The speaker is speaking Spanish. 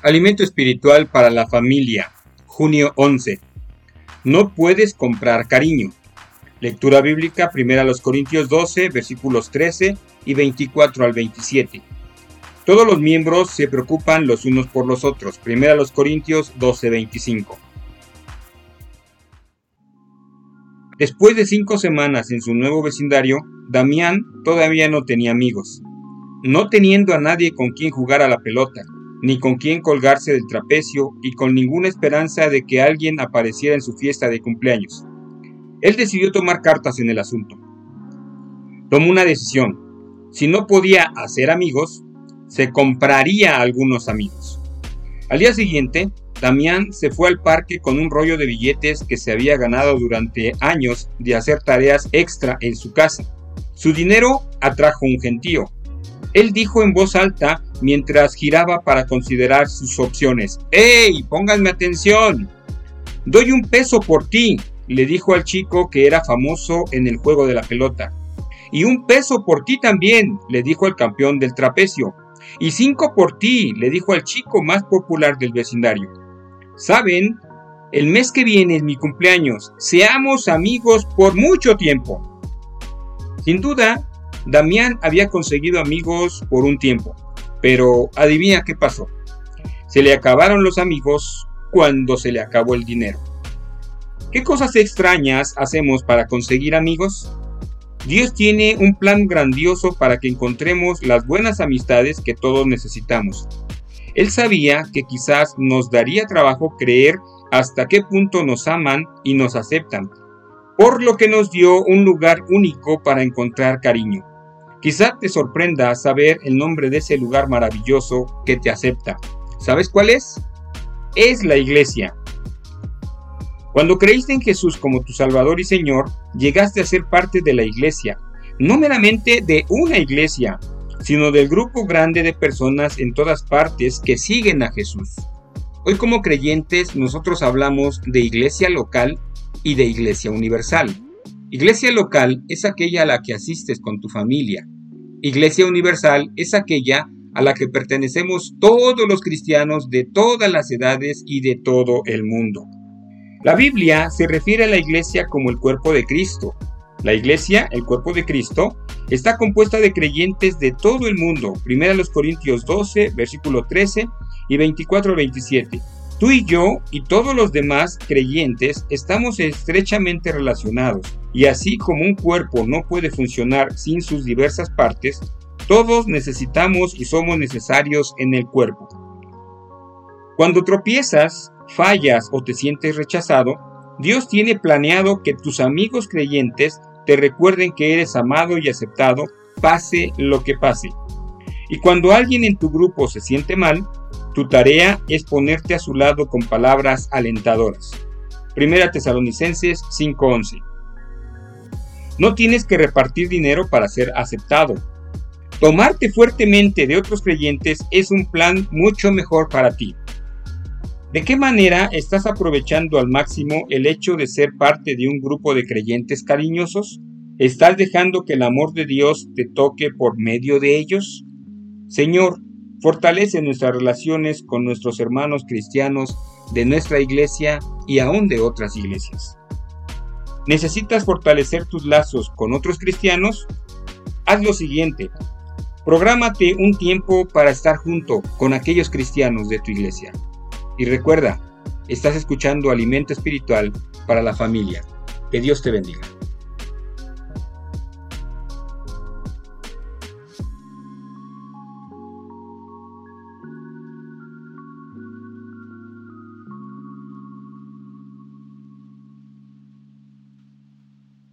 Alimento espiritual para la familia, junio 11. No puedes comprar cariño. Lectura bíblica, 1 Corintios 12, versículos 13 y 24 al 27. Todos los miembros se preocupan los unos por los otros. 1 Corintios 12, 25. Después de 5 semanas en su nuevo vecindario, Damián todavía no tenía amigos. No teniendo a nadie con quien jugar a la pelota, ni con quien colgarse del trapecio y con ninguna esperanza de que alguien apareciera en su fiesta de cumpleaños. Él decidió tomar cartas en el asunto. Tomó una decisión. Si no podía hacer amigos, se compraría a algunos amigos. Al día siguiente, Damián se fue al parque con un rollo de billetes que se había ganado durante años de hacer tareas extra en su casa. Su dinero atrajo un gentío. Él dijo en voz alta mientras giraba para considerar sus opciones: ¡Ey, pónganme atención! «Doy $1 por ti», le dijo al chico que era famoso en el juego de la pelota. «Y $1 por ti también», le dijo al campeón del trapecio. «Y 5 por ti», le dijo al chico más popular del vecindario. «¿Saben? El mes que viene es mi cumpleaños. Seamos amigos por mucho tiempo». Sin duda, Damián había conseguido amigos por un tiempo, pero adivina qué pasó. Se le acabaron los amigos cuando se le acabó el dinero. ¿Qué cosas extrañas hacemos para conseguir amigos? Dios tiene un plan grandioso para que encontremos las buenas amistades que todos necesitamos. Él sabía que quizás nos daría trabajo creer hasta qué punto nos aman y nos aceptan, por lo que nos dio un lugar único para encontrar cariño. Quizá te sorprenda saber el nombre de ese lugar maravilloso que te acepta. ¿Sabes cuál es? Es la iglesia. Cuando creíste en Jesús como tu Salvador y Señor, llegaste a ser parte de la iglesia. No meramente de una iglesia, sino del grupo grande de personas en todas partes que siguen a Jesús. Hoy como creyentes nosotros hablamos de iglesia local y de iglesia universal. Iglesia local es aquella a la que asistes con tu familia. Iglesia universal es aquella a la que pertenecemos todos los cristianos de todas las edades y de todo el mundo. La Biblia se refiere a la iglesia como el cuerpo de Cristo. La iglesia, el cuerpo de Cristo, está compuesta de creyentes de todo el mundo. 1 Corintios 12, versículo 13 y 24 al 27. Tú y yo y todos los demás creyentes estamos estrechamente relacionados, y así como un cuerpo no puede funcionar sin sus diversas partes, todos necesitamos y somos necesarios en el cuerpo. Cuando tropiezas, fallas o te sientes rechazado, Dios tiene planeado que tus amigos creyentes te recuerden que eres amado y aceptado, pase lo que pase. Y cuando alguien en tu grupo se siente mal, tu tarea es ponerte a su lado con palabras alentadoras. 1 Tesalonicenses 5:11. No tienes que repartir dinero para ser aceptado. Tomarte fuertemente de otros creyentes es un plan mucho mejor para ti. ¿De qué manera estás aprovechando al máximo el hecho de ser parte de un grupo de creyentes cariñosos? ¿Estás dejando que el amor de Dios te toque por medio de ellos? Señor, fortalece nuestras relaciones con nuestros hermanos cristianos de nuestra iglesia y aún de otras iglesias. ¿Necesitas fortalecer tus lazos con otros cristianos? Haz lo siguiente. Prográmate un tiempo para estar junto con aquellos cristianos de tu iglesia. Y recuerda, estás escuchando Alimento Espiritual para la Familia. Que Dios te bendiga.